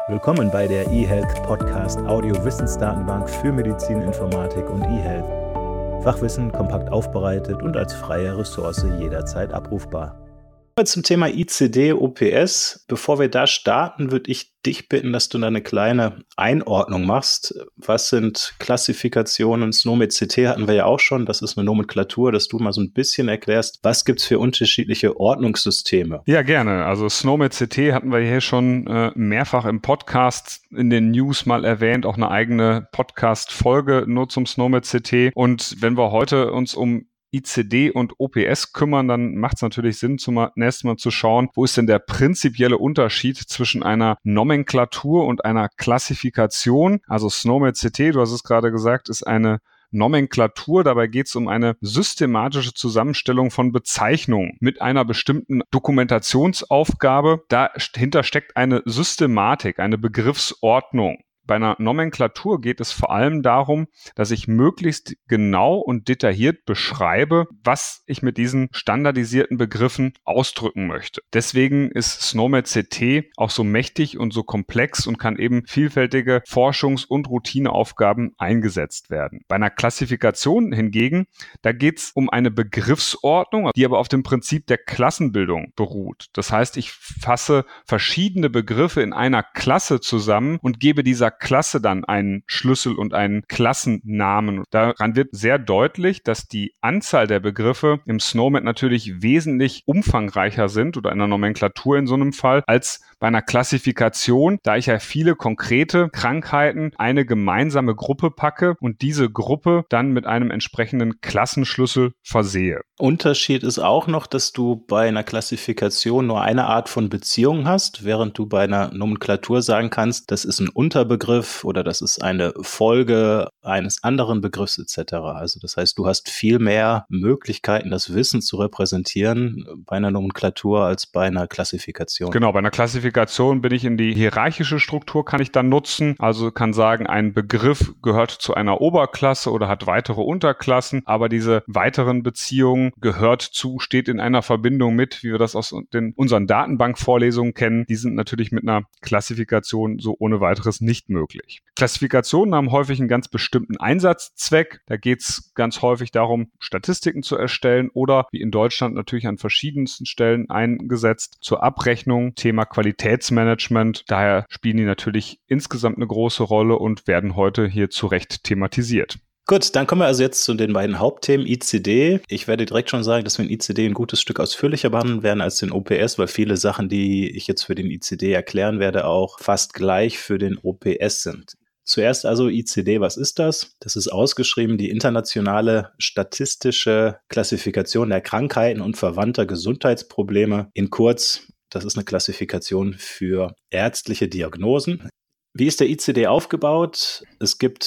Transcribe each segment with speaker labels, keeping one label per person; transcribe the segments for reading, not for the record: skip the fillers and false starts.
Speaker 1: Willkommen bei der eHealth Podcast Audio-Wissensdatenbank für Medizininformatik und eHealth. Fachwissen kompakt aufbereitet und als freie Ressource jederzeit abrufbar. Zum Thema ICD-OPS. Bevor wir da starten, würde ich dich bitten, dass du da eine kleine Einordnung machst. Was sind Klassifikationen? SNOMED-CT hatten wir ja auch schon. Das ist eine Nomenklatur, dass du mal so ein bisschen erklärst, was gibt es für unterschiedliche Ordnungssysteme?
Speaker 2: Ja, gerne. Also SNOMED-CT hatten wir hier schon mehrfach im Podcast, in den News mal erwähnt, auch eine eigene Podcast-Folge nur zum SNOMED-CT. Und wenn wir heute uns um ICD und OPS kümmern, dann macht es natürlich Sinn, zunächst mal zu schauen, wo ist denn der prinzipielle Unterschied zwischen einer Nomenklatur und einer Klassifikation. Also SNOMED-CT, du hast es gerade gesagt, ist eine Nomenklatur. Dabei geht es um eine systematische Zusammenstellung von Bezeichnungen mit einer bestimmten Dokumentationsaufgabe. Dahinter steckt eine Systematik, eine Begriffsordnung. Bei einer Nomenklatur geht es vor allem darum, dass ich möglichst genau und detailliert beschreibe, was ich mit diesen standardisierten Begriffen ausdrücken möchte. Deswegen ist SNOMED-CT auch so mächtig und so komplex und kann eben vielfältige Forschungs- und Routineaufgaben eingesetzt werden. Bei einer Klassifikation hingegen, da geht es um eine Begriffsordnung, die aber auf dem Prinzip der Klassenbildung beruht. Das heißt, ich fasse verschiedene Begriffe in einer Klasse zusammen und gebe dieser Klasse dann einen Schlüssel und einen Klassennamen. Daran wird sehr deutlich, dass die Anzahl der Begriffe im SNOMED natürlich wesentlich umfangreicher sind oder in einer Nomenklatur in so einem Fall als bei einer Klassifikation, da ich ja viele konkrete Krankheiten eine gemeinsame Gruppe packe und diese Gruppe dann mit einem entsprechenden Klassenschlüssel versehe.
Speaker 1: Unterschied ist auch noch, dass du bei einer Klassifikation nur eine Art von Beziehung hast, während du bei einer Nomenklatur sagen kannst, das ist ein Unterbegriff oder das ist eine Folge eines anderen Begriffs etc. Also das heißt, du hast viel mehr Möglichkeiten, das Wissen zu repräsentieren bei einer Nomenklatur als bei einer Klassifikation.
Speaker 2: Genau, bei einer Klassifikation bin ich in die hierarchische Struktur, kann ich dann nutzen. Also kann sagen, ein Begriff gehört zu einer Oberklasse oder hat weitere Unterklassen, aber diese weiteren Beziehungen steht in einer Verbindung mit, wie wir das aus unseren Datenbankvorlesungen kennen. Die sind natürlich mit einer Klassifikation so ohne weiteres nicht möglich. Klassifikationen haben häufig einen ganz bestimmten Einsatzzweck. Da geht es ganz häufig darum, Statistiken zu erstellen oder wie in Deutschland natürlich an verschiedensten Stellen eingesetzt zur Abrechnung, Thema Qualitätsmanagement. Daher spielen die natürlich insgesamt eine große Rolle und werden heute hier zu Recht thematisiert.
Speaker 1: Gut, dann kommen wir also jetzt zu den beiden Hauptthemen ICD. Ich werde direkt schon sagen, dass wir in ICD ein gutes Stück ausführlicher behandeln werden als den OPS, weil viele Sachen, die ich jetzt für den ICD erklären werde, auch fast gleich für den OPS sind. Zuerst also ICD, was ist das? Das ist ausgeschrieben die internationale statistische Klassifikation der Krankheiten und verwandter Gesundheitsprobleme. In kurz, das ist eine Klassifikation für ärztliche Diagnosen. Wie ist der ICD aufgebaut? Es gibt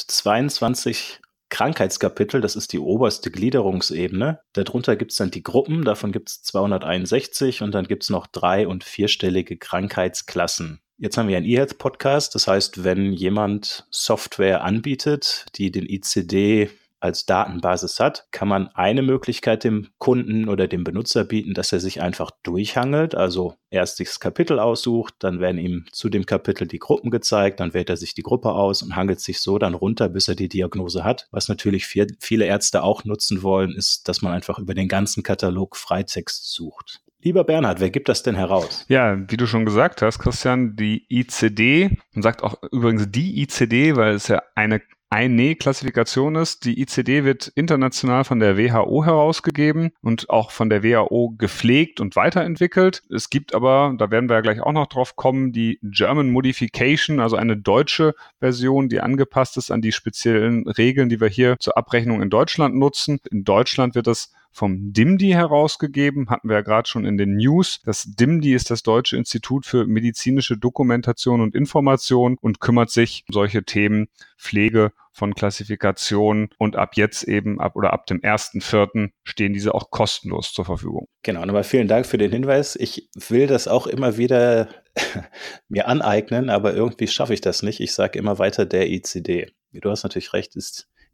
Speaker 1: 22 Krankheitskapitel, das ist die oberste Gliederungsebene. Darunter gibt es dann die Gruppen, davon gibt es 261 und dann gibt es noch 3- und 4-stellige Krankheitsklassen. Jetzt haben wir einen eHealth-Podcast, das heißt, wenn jemand Software anbietet, die den ICD als Datenbasis hat, kann man eine Möglichkeit dem Kunden oder dem Benutzer bieten, dass er sich einfach durchhangelt, also erst sich das Kapitel aussucht, dann werden ihm zu dem Kapitel die Gruppen gezeigt, dann wählt er sich die Gruppe aus und hangelt sich so dann runter, bis er die Diagnose hat. Was natürlich viele Ärzte auch nutzen wollen, ist, dass man einfach über den ganzen Katalog Freitext sucht. Lieber Bernhard, wer gibt das denn heraus?
Speaker 2: Ja, wie du schon gesagt hast, Christian, die ICD, man sagt auch übrigens die ICD, weil es ja eine Klassifikation ist. Die ICD wird international von der WHO herausgegeben und auch von der WHO gepflegt und weiterentwickelt. Es gibt aber, da werden wir ja gleich auch noch drauf kommen, die German Modification, also eine deutsche Version, die angepasst ist an die speziellen Regeln, die wir hier zur Abrechnung in Deutschland nutzen. In Deutschland wird das vom DIMDI herausgegeben, hatten wir ja gerade schon in den News. Das DIMDI ist das Deutsche Institut für medizinische Dokumentation und Information und kümmert sich um solche Themen Pflege von Klassifikationen und ab jetzt eben ab dem 1.4. stehen diese auch kostenlos zur Verfügung.
Speaker 1: Genau, nochmal vielen Dank für den Hinweis. Ich will das auch immer wieder mir aneignen, aber irgendwie schaffe ich das nicht. Ich sage immer weiter der ICD. Du hast natürlich recht, ist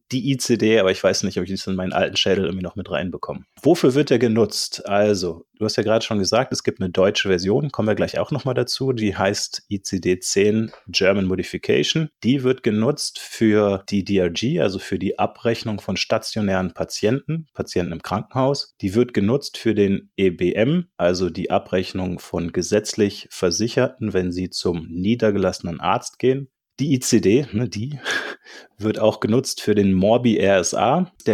Speaker 1: die ICD, aber ich weiß nicht, ob ich das in meinen alten Schädel irgendwie noch mit reinbekomme. Wofür wird der genutzt? Also, du hast ja gerade schon gesagt, es gibt eine deutsche Version, kommen wir gleich auch nochmal dazu, die heißt ICD-10 German Modification. Die wird genutzt für die DRG, also für die Abrechnung von stationären Patienten im Krankenhaus. Die wird genutzt für den EBM, also die Abrechnung von gesetzlich Versicherten, wenn sie zum niedergelassenen Arzt gehen. Die ICD, die wird auch genutzt für den Morbi-RSA, der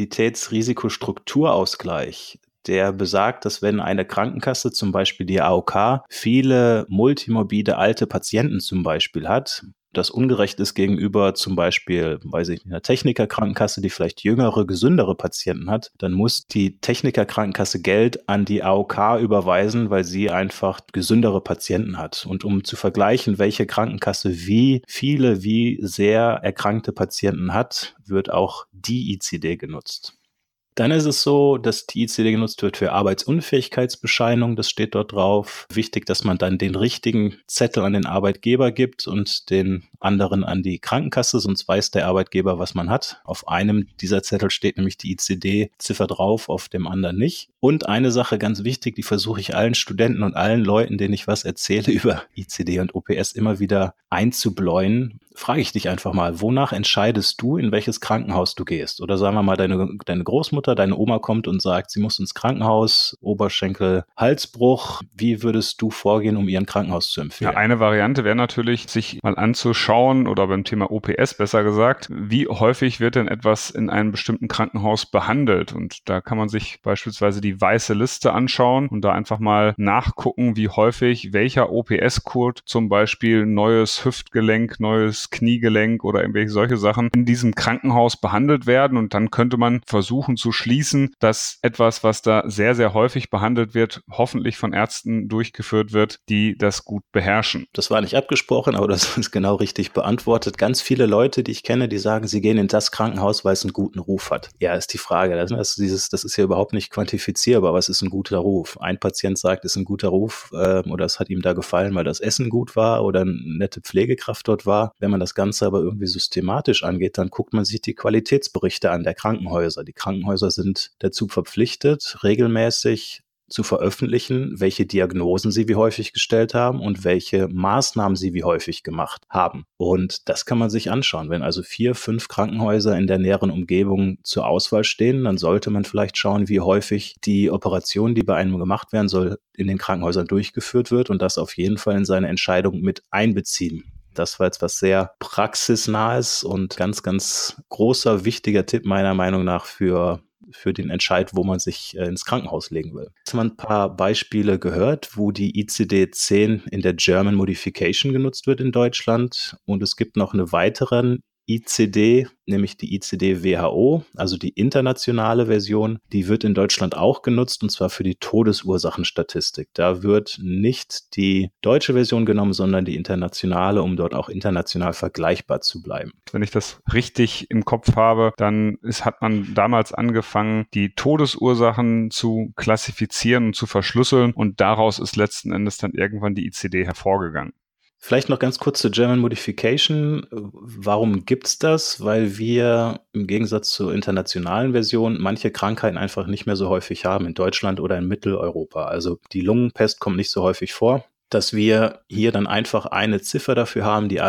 Speaker 1: Morbiditätsrisikostrukturausgleich. Der besagt, dass wenn eine Krankenkasse, zum Beispiel die AOK, viele multimorbide alte Patienten zum Beispiel hat, das ungerecht ist gegenüber zum Beispiel, weiß ich nicht, einer Technikerkrankenkasse, die vielleicht jüngere, gesündere Patienten hat, dann muss die Technikerkrankenkasse Geld an die AOK überweisen, weil sie einfach gesündere Patienten hat. Und um zu vergleichen, welche Krankenkasse wie viele, wie sehr erkrankte Patienten hat, wird auch die ICD genutzt. Dann ist es so, dass die ICD genutzt wird für Arbeitsunfähigkeitsbescheinigung. Das steht dort drauf. Wichtig, dass man dann den richtigen Zettel an den Arbeitgeber gibt und den anderen an die Krankenkasse, sonst weiß der Arbeitgeber, was man hat. Auf einem dieser Zettel steht nämlich die ICD-Ziffer drauf, auf dem anderen nicht. Und eine Sache ganz wichtig, die versuche ich allen Studenten und allen Leuten, denen ich was erzähle über ICD und OPS, immer wieder einzubläuen. Frage ich dich einfach mal, wonach entscheidest du, in welches Krankenhaus du gehst? Oder sagen wir mal, deine Großmutter, deine Oma kommt und sagt, sie muss ins Krankenhaus, Oberschenkel, Halsbruch. Wie würdest du vorgehen, um ihren Krankenhaus zu empfehlen?
Speaker 2: Ja, eine Variante wäre natürlich, sich mal anzuschauen oder beim Thema OPS besser gesagt, wie häufig wird denn etwas in einem bestimmten Krankenhaus behandelt? Und da kann man sich beispielsweise die weiße Liste anschauen und da einfach mal nachgucken, wie häufig welcher OPS-Code, zum Beispiel neues Hüftgelenk, neues Kniegelenk oder irgendwelche solche Sachen in diesem Krankenhaus behandelt werden. Und dann könnte man versuchen zu schließen, dass etwas, was da sehr, sehr häufig behandelt wird, hoffentlich von Ärzten durchgeführt wird, die das gut beherrschen.
Speaker 1: Das war nicht abgesprochen, aber das ist genau richtig beantwortet. Ganz viele Leute, die ich kenne, die sagen, sie gehen in das Krankenhaus, weil es einen guten Ruf hat. Ja, ist die Frage. Das ist ja überhaupt nicht quantifizierbar. Was ist ein guter Ruf? Ein Patient sagt, es ist ein guter Ruf oder es hat ihm da gefallen, weil das Essen gut war oder eine nette Pflegekraft dort war. Wenn man das Ganze aber irgendwie systematisch angeht, dann guckt man sich die Qualitätsberichte an der Krankenhäuser. Die Krankenhäuser sind dazu verpflichtet, regelmäßig zu veröffentlichen, welche Diagnosen sie wie häufig gestellt haben und welche Maßnahmen sie wie häufig gemacht haben. Und das kann man sich anschauen. Wenn also 4, 5 Krankenhäuser in der näheren Umgebung zur Auswahl stehen, dann sollte man vielleicht schauen, wie häufig die Operation, die bei einem gemacht werden soll, in den Krankenhäusern durchgeführt wird und das auf jeden Fall in seine Entscheidung mit einbeziehen. Das war jetzt was sehr praxisnahes und ganz, ganz großer, wichtiger Tipp meiner Meinung nach für den Entscheid, wo man sich ins Krankenhaus legen will. Jetzt haben wir ein paar Beispiele gehört, wo die ICD-10 in der German Modification genutzt wird in Deutschland. Und es gibt noch eine weitere ICD, nämlich die ICD-WHO, also die internationale Version, die wird in Deutschland auch genutzt und zwar für die Todesursachenstatistik. Da wird nicht die deutsche Version genommen, sondern die internationale, um dort auch international vergleichbar zu bleiben.
Speaker 2: Wenn ich das richtig im Kopf habe, dann hat man damals angefangen, die Todesursachen zu klassifizieren und zu verschlüsseln und daraus ist letzten Endes dann irgendwann die ICD hervorgegangen.
Speaker 1: Vielleicht noch ganz kurz zur German Modification. Warum gibt's das? Weil wir im Gegensatz zur internationalen Version manche Krankheiten einfach nicht mehr so häufig haben in Deutschland oder in Mitteleuropa. Also die Lungenpest kommt nicht so häufig vor. Dass wir hier dann einfach eine Ziffer dafür haben, die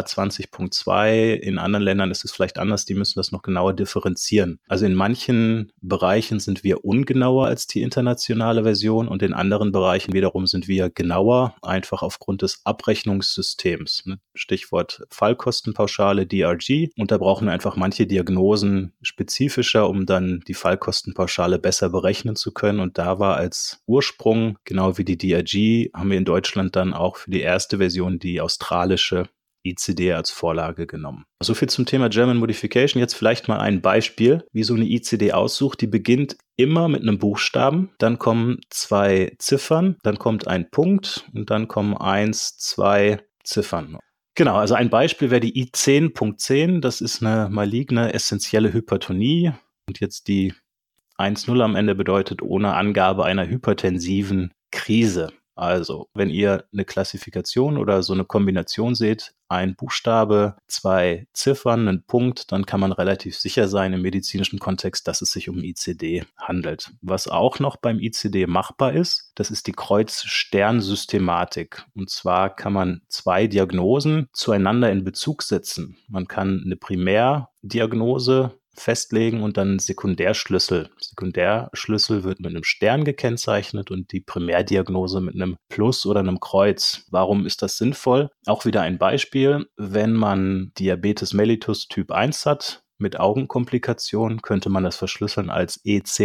Speaker 1: A20.2. In anderen Ländern ist es vielleicht anders, die müssen das noch genauer differenzieren. Also in manchen Bereichen sind wir ungenauer als die internationale Version und in anderen Bereichen wiederum sind wir genauer, einfach aufgrund des Abrechnungssystems. Stichwort Fallkostenpauschale, DRG. Und da brauchen wir einfach manche Diagnosen spezifischer, um dann die Fallkostenpauschale besser berechnen zu können. Und da war als Ursprung, genau wie die DRG, haben wir in Deutschland dann auch für die erste Version die australische ICD als Vorlage genommen. So viel zum Thema German Modification. Jetzt vielleicht mal ein Beispiel, wie so eine ICD aussucht. Die beginnt immer mit einem Buchstaben, dann kommen 2 Ziffern, dann kommt ein Punkt und dann kommen 1, 2 Ziffern. Genau, also ein Beispiel wäre die I10.10. Das ist eine maligne essentielle Hypertonie. Und jetzt die 1.0 am Ende bedeutet ohne Angabe einer hypertensiven Krise. Also, wenn ihr eine Klassifikation oder so eine Kombination seht, ein Buchstabe, 2 Ziffern, einen Punkt, dann kann man relativ sicher sein im medizinischen Kontext, dass es sich um ICD handelt. Was auch noch beim ICD machbar ist, das ist die Kreuz-Stern-Systematik. Und zwar kann man 2 Diagnosen zueinander in Bezug setzen. Man kann eine Primärdiagnose festlegen und dann Sekundärschlüssel. Sekundärschlüssel wird mit einem Stern gekennzeichnet und die Primärdiagnose mit einem Plus oder einem Kreuz. Warum ist das sinnvoll? Auch wieder ein Beispiel. Wenn man Diabetes mellitus Typ 1 hat, mit Augenkomplikationen könnte man das verschlüsseln als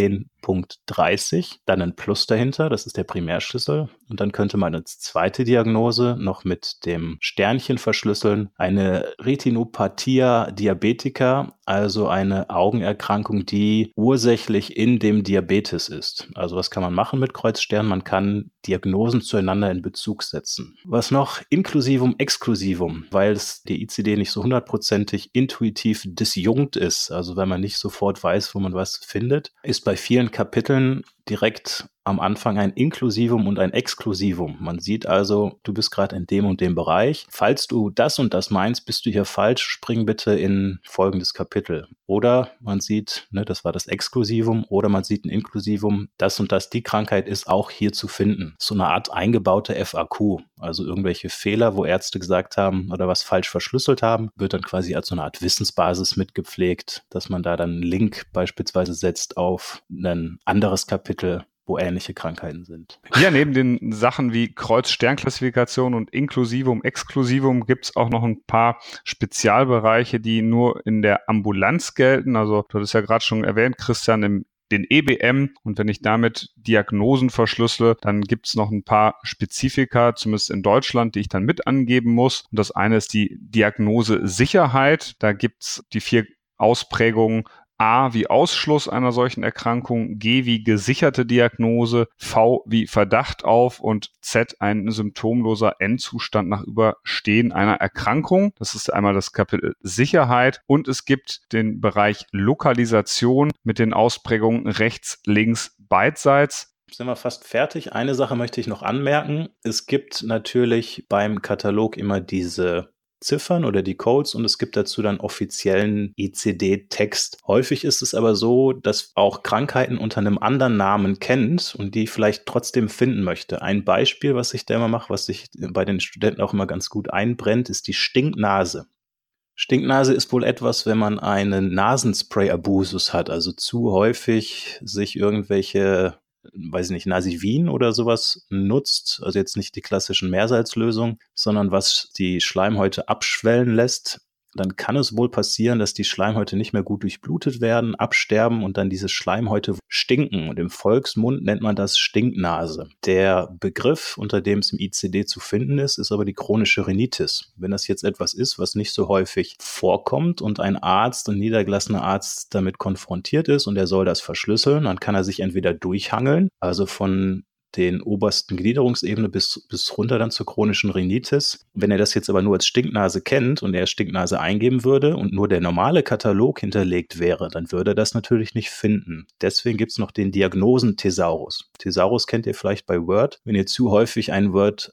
Speaker 1: E10.30, dann ein Plus dahinter, das ist der Primärschlüssel. Und dann könnte man als zweite Diagnose noch mit dem Sternchen verschlüsseln, eine Retinopathia diabetica, also eine Augenerkrankung, die ursächlich in dem Diabetes ist. Also was kann man machen mit Kreuzstern? Man kann Diagnosen zueinander in Bezug setzen. Was noch? Inklusivum, Exklusivum, weil es die ICD nicht so hundertprozentig intuitiv disjunkt ist, also wenn man nicht sofort weiß, wo man was findet, ist bei vielen Kapiteln direkt am Anfang ein Inklusivum und ein Exklusivum. Man sieht also, du bist gerade in dem und dem Bereich. Falls du das und das meinst, bist du hier falsch, spring bitte in folgendes Kapitel. Oder man sieht, das war das Exklusivum, oder man sieht ein Inklusivum, das und das, die Krankheit ist auch hier zu finden. So eine Art eingebaute FAQ, also irgendwelche Fehler, wo Ärzte gesagt haben oder was falsch verschlüsselt haben, wird dann quasi als so eine Art Wissensbasis mitgepflegt, dass man da dann einen Link beispielsweise setzt auf ein anderes Kapitel, wo ähnliche Krankheiten sind.
Speaker 2: Ja, neben den Sachen wie Kreuz-Stern-Klassifikation und Inklusivum, Exklusivum gibt es auch noch ein paar Spezialbereiche, die nur in der Ambulanz gelten. Also du hattest ja gerade schon erwähnt, Christian, den EBM, und wenn ich damit Diagnosen verschlüssele, dann gibt es noch ein paar Spezifika, zumindest in Deutschland, die ich dann mit angeben muss. Und das eine ist die Diagnosesicherheit. Da gibt es die 4 Ausprägungen: A wie Ausschluss einer solchen Erkrankung, G wie gesicherte Diagnose, V wie Verdacht auf und Z ein symptomloser Endzustand nach Überstehen einer Erkrankung. Das ist einmal das Kapitel Sicherheit, und es gibt den Bereich Lokalisation mit den Ausprägungen rechts, links, beidseits.
Speaker 1: Sind wir fast fertig. Eine Sache möchte ich noch anmerken. Es gibt natürlich beim Katalog immer diese Ziffern oder die Codes und es gibt dazu dann offiziellen ICD-Text. Häufig ist es aber so, dass auch Krankheiten unter einem anderen Namen kennt und die vielleicht trotzdem finden möchte. Ein Beispiel, was ich da immer mache, was sich bei den Studenten auch immer ganz gut einbrennt, ist die Stinknase. Stinknase ist wohl etwas, wenn man einen Nasenspray-Abusus hat, also zu häufig sich irgendwelche, weiß ich nicht, Nasivin oder sowas nutzt, also jetzt nicht die klassischen Meersalzlösungen, sondern was die Schleimhäute abschwellen lässt, dann kann es wohl passieren, dass die Schleimhäute nicht mehr gut durchblutet werden, absterben und dann diese Schleimhäute stinken. Und im Volksmund nennt man das Stinknase. Der Begriff, unter dem es im ICD zu finden ist aber die chronische Rhinitis. Wenn das jetzt etwas ist, was nicht so häufig vorkommt und ein Arzt, ein niedergelassener Arzt damit konfrontiert ist und er soll das verschlüsseln, dann kann er sich entweder durchhangeln, also von den obersten Gliederungsebene bis runter dann zur chronischen Rhinitis. Wenn er das jetzt aber nur als Stinknase kennt und er Stinknase eingeben würde und nur der normale Katalog hinterlegt wäre, dann würde er das natürlich nicht finden. Deswegen gibt es noch den Diagnosen-Thesaurus. Thesaurus kennt ihr vielleicht bei Word. Wenn ihr zu häufig ein Wort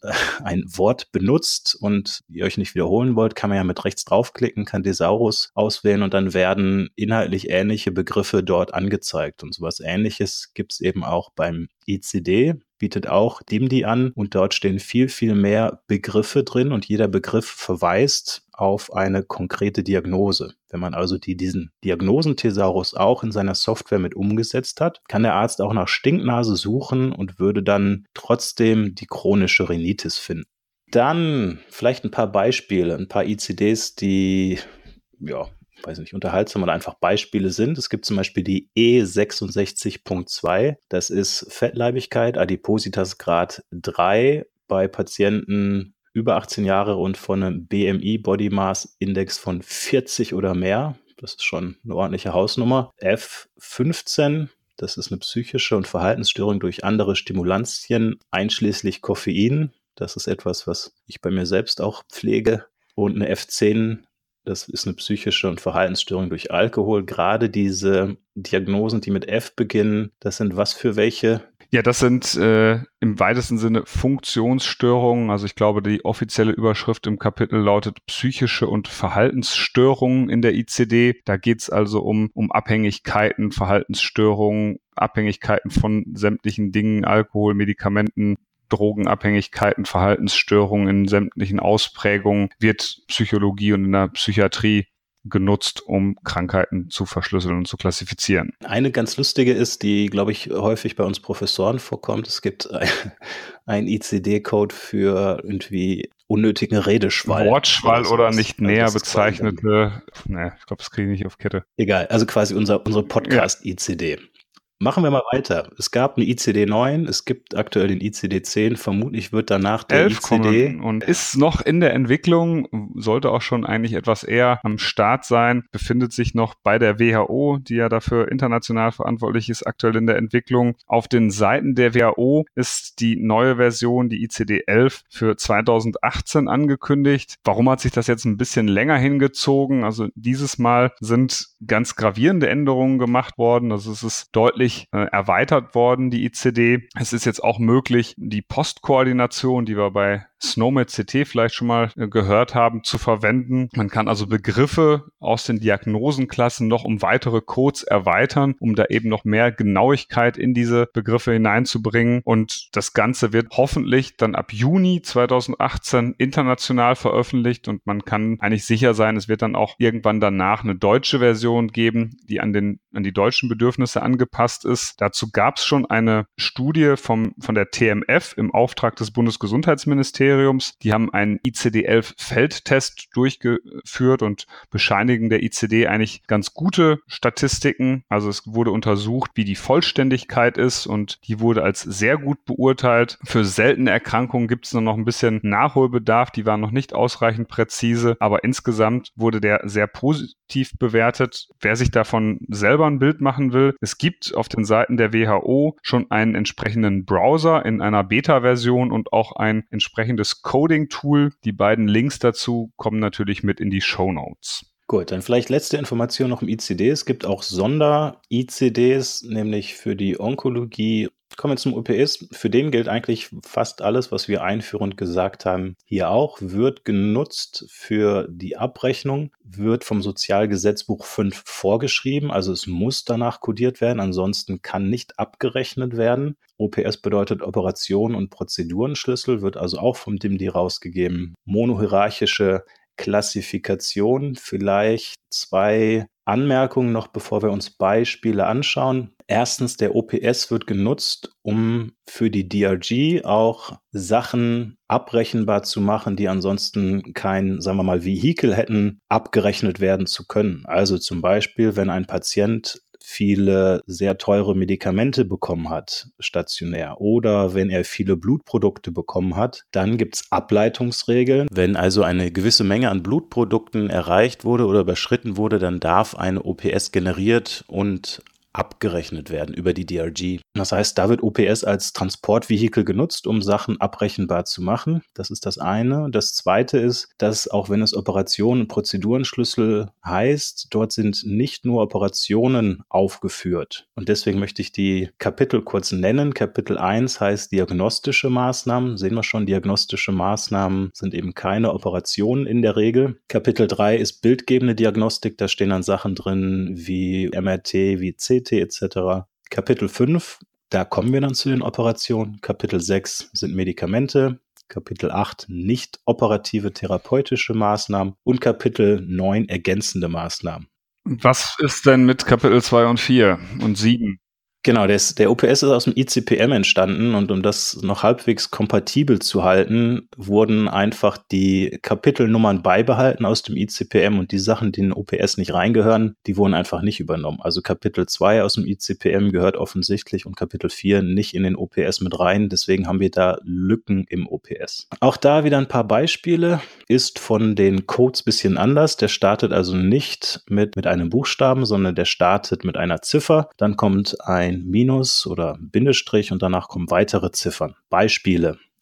Speaker 1: benutzt und ihr euch nicht wiederholen wollt, kann man ja mit rechts draufklicken, kann Thesaurus auswählen und dann werden inhaltlich ähnliche Begriffe dort angezeigt. Und sowas Ähnliches gibt es eben auch beim ICD, bietet auch DIMDI an und dort stehen viel, viel mehr Begriffe drin und jeder Begriff verweist auf eine konkrete Diagnose. Wenn man also diesen Diagnosenthesaurus auch in seiner Software mit umgesetzt hat, kann der Arzt auch nach Stinknase suchen und würde dann trotzdem die chronische Rhinitis finden. Dann vielleicht ein paar Beispiele, ein paar ICDs, die, weiß nicht, unterhaltsam oder einfach Beispiele sind. Es gibt zum Beispiel die E66.2. Das ist Fettleibigkeit, Adipositas Grad 3 bei Patienten über 18 Jahre und von einem BMI Body Mass Index von 40 oder mehr. Das ist schon eine ordentliche Hausnummer. F15. Das ist eine psychische und Verhaltensstörung durch andere Stimulantien, einschließlich Koffein. Das ist etwas, was ich bei mir selbst auch pflege. Und eine F10, das ist eine psychische und Verhaltensstörung durch Alkohol. Gerade diese Diagnosen, die mit F beginnen, das sind was für welche?
Speaker 2: Ja, das sind im weitesten Sinne Funktionsstörungen. Also ich glaube, die offizielle Überschrift im Kapitel lautet psychische und Verhaltensstörungen in der ICD. Da geht es also um Abhängigkeiten, Verhaltensstörungen, Abhängigkeiten von sämtlichen Dingen, Alkohol, Medikamenten, Drogenabhängigkeiten, Verhaltensstörungen in sämtlichen Ausprägungen, wird Psychologie und in der Psychiatrie genutzt, um Krankheiten zu verschlüsseln und zu klassifizieren.
Speaker 1: Eine ganz lustige ist, die, glaube ich, häufig bei uns Professoren vorkommt. Es gibt einen ICD-Code für irgendwie unnötigen Redeschwall.
Speaker 2: Wortschwall oder nicht
Speaker 1: Also
Speaker 2: näher
Speaker 1: das ist quasi
Speaker 2: bezeichnete, ich glaube, das kriege ich nicht auf Kette.
Speaker 1: egal, also quasi unsere Podcast-ICD. Machen wir mal weiter. Es gab eine ICD 9, es gibt aktuell den ICD 10, vermutlich wird danach der
Speaker 2: 11
Speaker 1: ICD
Speaker 2: kommen und ist noch in der Entwicklung, sollte auch schon eigentlich etwas eher am Start sein, befindet sich noch bei der WHO, die ja dafür international verantwortlich ist, aktuell in der Entwicklung. Auf den Seiten der WHO ist die neue Version, die ICD 11, für 2018 angekündigt. Warum hat sich das jetzt ein bisschen länger hingezogen? Also dieses Mal sind ganz gravierende Änderungen gemacht worden. Also es ist deutlich erweitert worden, die ICD. Es ist jetzt auch möglich, die Postkoordination, die wir bei SNOMED CT vielleicht schon mal gehört haben, zu verwenden. Man kann also Begriffe aus den Diagnosenklassen noch um weitere Codes erweitern, um da eben noch mehr Genauigkeit in diese Begriffe hineinzubringen. Und das Ganze wird hoffentlich dann ab Juni 2018 international veröffentlicht und man kann eigentlich sicher sein, es wird dann auch irgendwann danach eine deutsche Version geben, die an die deutschen Bedürfnisse angepasst ist. Dazu gab es schon eine Studie von der TMF im Auftrag des Bundesgesundheitsministeriums. Die haben einen ICD-11-Feldtest durchgeführt und bescheinigen der ICD eigentlich ganz gute Statistiken. Also es wurde untersucht, wie die Vollständigkeit ist und die wurde als sehr gut beurteilt. Für seltene Erkrankungen gibt es noch ein bisschen Nachholbedarf, die waren noch nicht ausreichend präzise, aber insgesamt wurde der sehr positiv bewertet. Wer sich davon selber ein Bild machen will, es gibt auf den Seiten der WHO schon einen entsprechenden Browser in einer Beta-Version und auch ein entsprechendes Coding-Tool. Die beiden Links dazu kommen natürlich mit in die Shownotes.
Speaker 1: Gut, dann vielleicht letzte Information noch im ICD. Es gibt auch Sonder-ICDs, nämlich für die Onkologie. Kommen wir zum OPS. Für den gilt eigentlich fast alles, was wir einführend gesagt haben, hier auch. Wird genutzt für die Abrechnung, wird vom Sozialgesetzbuch 5 vorgeschrieben. Also es muss danach kodiert werden, ansonsten kann nicht abgerechnet werden. OPS bedeutet Operation und Prozedurenschlüssel, wird also auch vom DIMDI rausgegeben. Monohierarchische Klassifikation, vielleicht 2 Anmerkungen noch, bevor wir uns Beispiele anschauen. Erstens, der OPS wird genutzt, um für die DRG auch Sachen abrechenbar zu machen, die ansonsten kein, sagen wir mal, Vehikel hätten, abgerechnet werden zu können. Also zum Beispiel, wenn ein Patient viele sehr teure Medikamente bekommen hat, stationär, oder wenn er viele Blutprodukte bekommen hat, dann gibt es Ableitungsregeln. Wenn also eine gewisse Menge an Blutprodukten erreicht wurde oder überschritten wurde, dann darf eine OPS generiert und abgerechnet werden über die DRG. Das heißt, da wird OPS als Transportvehikel genutzt, um Sachen abrechenbar zu machen. Das ist das eine. Das zweite ist, dass auch wenn es Operationen und Prozedurenschlüssel heißt, dort sind nicht nur Operationen aufgeführt. Und deswegen möchte ich die Kapitel kurz nennen. Kapitel 1 heißt diagnostische Maßnahmen. Sehen wir schon, diagnostische Maßnahmen sind eben keine Operationen in der Regel. Kapitel 3 ist bildgebende Diagnostik. Da stehen dann Sachen drin wie MRT, wie CT etc. Kapitel 5, da kommen wir dann zu den Operationen. Kapitel 6 sind Medikamente. Kapitel 8 nicht operative therapeutische Maßnahmen und Kapitel 9 ergänzende Maßnahmen.
Speaker 2: Was ist denn mit Kapitel 2 und 4 und 7?
Speaker 1: Genau, der OPS ist aus dem ICPM entstanden und um das noch halbwegs kompatibel zu halten, wurden einfach die Kapitelnummern beibehalten aus dem ICPM und die Sachen, die in den OPS nicht reingehören, die wurden einfach nicht übernommen. Also Kapitel 2 aus dem ICPM gehört offensichtlich und Kapitel 4 nicht in den OPS mit rein, deswegen haben wir da Lücken im OPS. Auch da wieder ein paar Beispiele, ist von den Codes ein bisschen anders. Der startet also nicht mit einem Buchstaben, sondern der startet mit einer Ziffer, dann kommt ein Minus oder Bindestrich und danach kommen weitere Ziffern. Beispiele.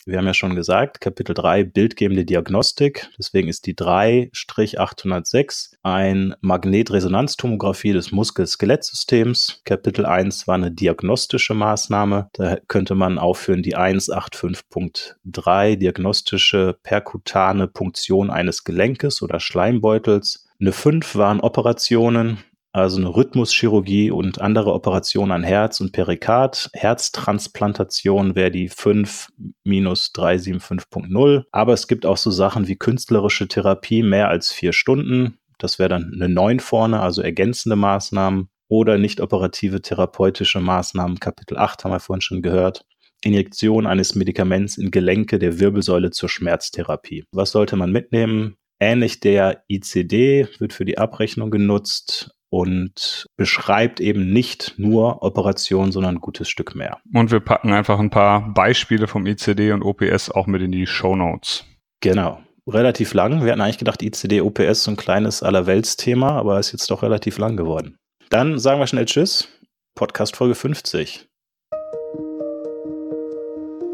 Speaker 1: Wir haben ja schon gesagt, Kapitel 3, bildgebende Diagnostik. Deswegen ist die 3-806 ein Magnetresonanztomographie des Muskel-Skelettsystems. Kapitel 1 war eine diagnostische Maßnahme. Da könnte man aufführen die 185.3, diagnostische perkutane Punktion eines Gelenkes oder Schleimbeutels. Eine 5 waren Operationen, also eine Rhythmuschirurgie und andere Operationen an Herz und Perikard. Herztransplantation wäre die 5-375.0. Aber es gibt auch so Sachen wie künstlerische Therapie mehr als 4 Stunden. Das wäre dann eine 9 vorne, also ergänzende Maßnahmen. Oder nicht operative therapeutische Maßnahmen. Kapitel 8 haben wir vorhin schon gehört. Injektion eines Medikaments in Gelenke der Wirbelsäule zur Schmerztherapie. Was sollte man mitnehmen? Ähnlich der ICD wird für die Abrechnung genutzt und beschreibt eben nicht nur Operationen, sondern ein gutes Stück mehr.
Speaker 2: Und wir packen einfach ein paar Beispiele vom ICD und OPS auch mit in die Shownotes.
Speaker 1: Genau. Relativ lang. Wir hatten eigentlich gedacht, ICD, OPS, so ein kleines Allerweltsthema, aber ist jetzt doch relativ lang geworden. Dann sagen wir schnell Tschüss. Podcast Folge 50.